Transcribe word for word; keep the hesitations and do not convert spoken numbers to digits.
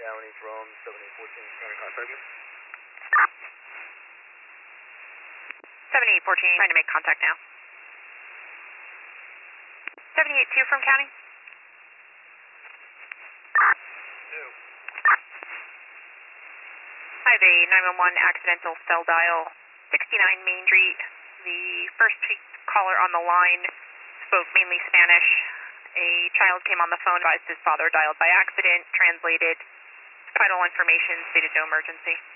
County from seven eight one four, county contact me. seven eight one four, trying to make contact now. seven eight two from county. Two. I have a nine one one accidental cell dial, sixty-nine Main Street. The first caller on the line spoke mainly Spanish. A child came on the phone, advised his father dialed by accident, translated vital information, stated no emergency.